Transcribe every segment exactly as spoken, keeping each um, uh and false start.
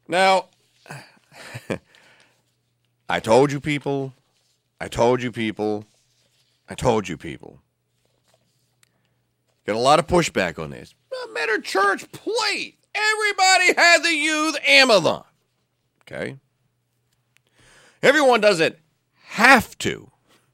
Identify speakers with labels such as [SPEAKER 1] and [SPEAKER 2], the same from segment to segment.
[SPEAKER 1] Now, I told you people, I told you people, I told you people. Got a lot of pushback on this. No matter church plate. Everybody had the youth Amazon. Okay? Everyone doesn't have to.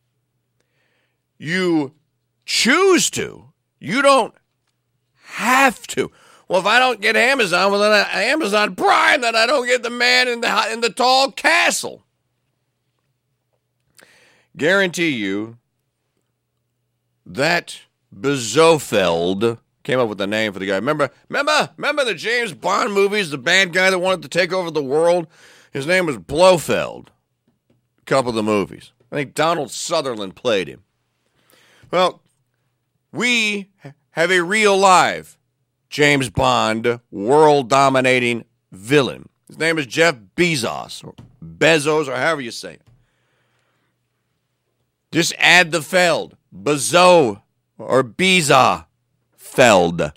[SPEAKER 1] You choose to. You don't have to. Well, if I don't get Amazon, well, then I, Amazon Prime, then I don't get the man in the in the tall castle. Guarantee you that Bezofeld came up with the name for the guy. Remember, remember, remember the James Bond movies, the bad guy that wanted to take over the world? His name was Blofeld. A couple of the movies. I think Donald Sutherland played him. Well, we have a real live James Bond world-dominating villain. His name is Jeff Bezos, or Bezos, or however you say it. Just add the Feld. Bezo, or Bezos. Feld.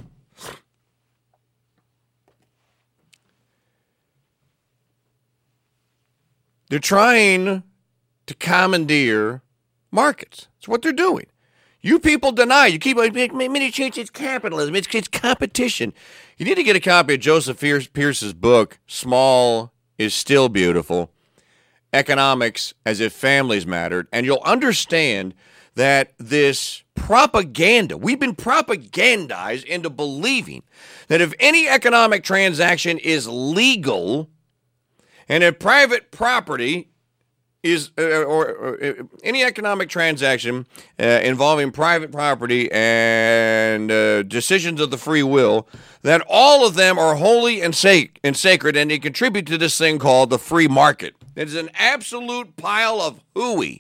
[SPEAKER 1] They're trying to commandeer markets. That's what they're doing. You people deny. You keep many change. It's capitalism. It's, it's competition. You need to get a copy of Joseph Pierce's book, Small is Still Beautiful, Economics as If Families Mattered, and you'll understand that this propaganda, we've been propagandized into believing that if any economic transaction is legal and if private property is, uh, or, or uh, any economic transaction uh, involving private property and uh, decisions of the free will, that all of them are holy and, sac- and sacred, and they contribute to this thing called the free market. It is an absolute pile of hooey.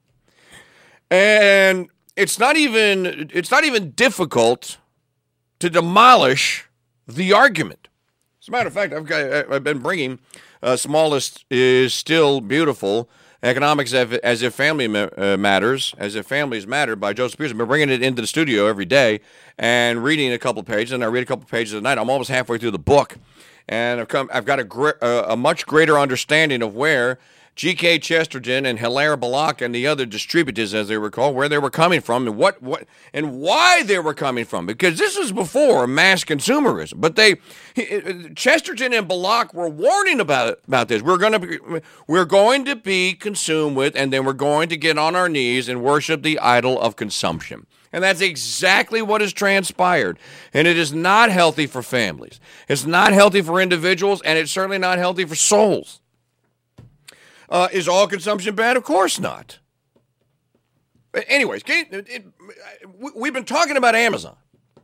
[SPEAKER 1] And it's not even it's not even difficult to demolish the argument. As a matter of fact, I've got, I've been bringing uh, Smallest is Still Beautiful, Economics as If Family Matters, as If Families Matter by Joseph Pierce. I've been bringing it into the studio every day and reading a couple pages, and I read a couple pages a night. I'm almost halfway through the book, and I've come I've got a, gr- a much greater understanding of where G K Chesterton and Hilaire Belloc and the other distributors, as they were called, where they were coming from and what, what and why they were coming from. Because this was before mass consumerism. But they, Chesterton and Belloc were warning about about this. We're going to be, we're going to be consumed with, and then we're going to get on our knees and worship the idol of consumption. And that's exactly what has transpired. And it is not healthy for families. It's not healthy for individuals, and it's certainly not healthy for souls. Uh, is all consumption bad? Of course not. But anyways, it, it, we've been talking about Amazon.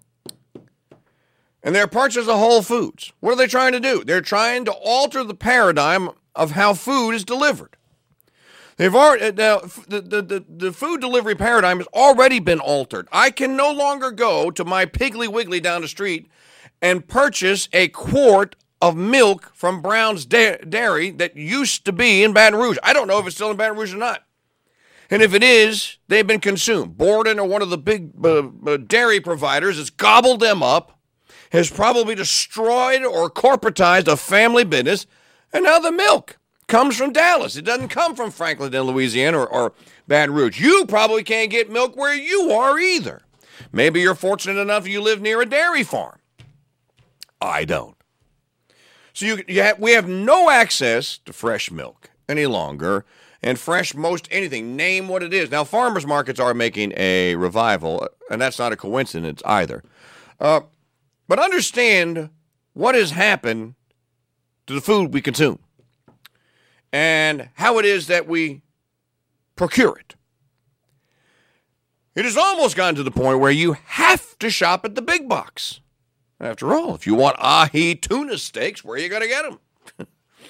[SPEAKER 1] And they're parts of the Whole Foods. What are they trying to do? They're trying to alter the paradigm of how food is delivered. They've already now the, the, the, the food delivery paradigm has already been altered. I can no longer go to my Piggly Wiggly down the street and purchase a quart of milk from Brown's Dairy that used to be in Baton Rouge. I don't know if it's still in Baton Rouge or not. And if it is, they've been consumed. Borden, or one of the big uh, uh, dairy providers, has gobbled them up, has probably destroyed or corporatized a family business, and now the milk comes from Dallas. It doesn't come from Franklin, Louisiana, or, or Baton Rouge. You probably can't get milk where you are either. Maybe you're fortunate enough you live near a dairy farm. I don't. So you, you have, we have no access to fresh milk any longer, and fresh most anything. Name what it is. Now, farmers markets are making a revival, and that's not a coincidence either. Uh, but understand what has happened to the food we consume and how it is that we procure it. It has almost gotten to the point where you have to shop at the big box. After all, if you want ahi tuna steaks, where are you going to get them?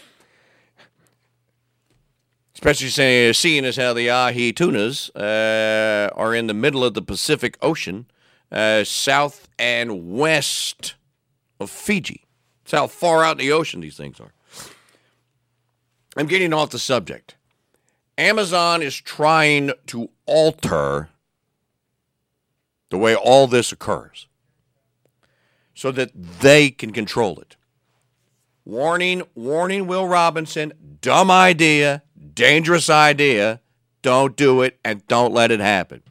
[SPEAKER 1] Especially say, seeing as how the ahi tunas uh, are in the middle of the Pacific Ocean, uh, south and west of Fiji. That's how far out in the ocean these things are. I'm getting off the subject. Amazon is trying to alter the way all this occurs, so that they can control it. Warning, warning, Will Robinson, dumb idea, dangerous idea. Don't do it and don't let it happen.